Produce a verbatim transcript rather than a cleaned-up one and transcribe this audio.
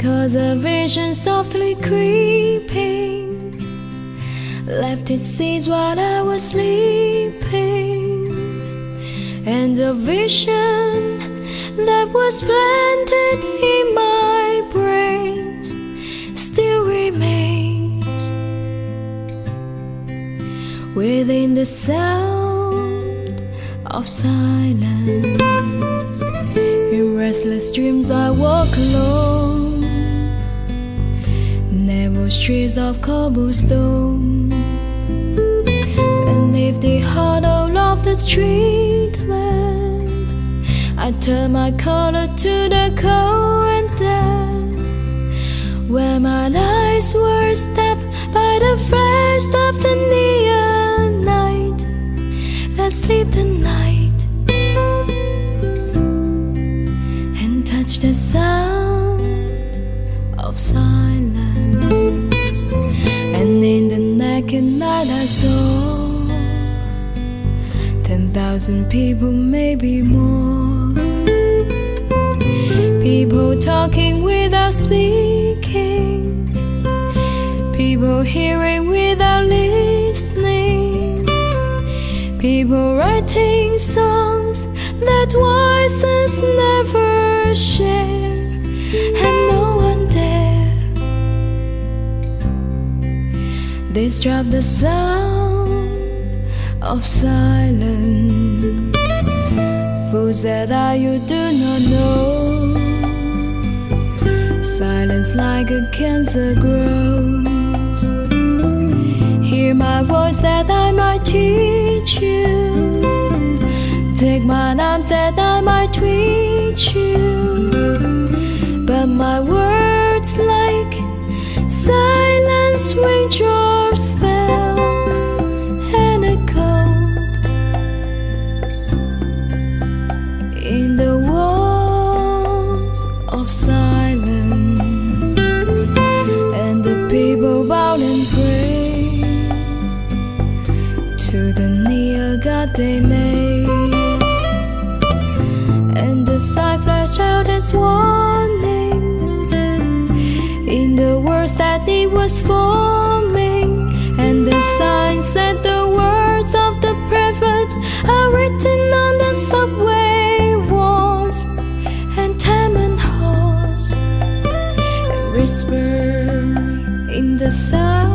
'cause a vision softly creeping left its seeds while I was sleeping, and a vision that was planted in my brain still remains within the sound of silence. In restless dreams I walk alone, narrow streets of cobblestone, and if the hollow of the street lamp, I turn my color to the cold and damp, where my eyes were stabbed by the flash of the neon night that sleep the night and touch the sound of silence. And in the naked night I saw ten thousand people, maybe more, people talking without speaking, people hearing without listening, people writing songs that voices never share, and no one dare disrupt the sound of silence. Fools that are you do not know, silence like a cancer grows. Hear my voice that I might teach you, take my arms that I might reach you, but my words like silence raindrops fell and echoed in the walls of silence, and the people bowed and prayed to the near God they made, and the sigh flashed out its warning in the words that it was forming, and the sign said the words of the prophets are written on the subway walls and tenement halls, and whisper in the sound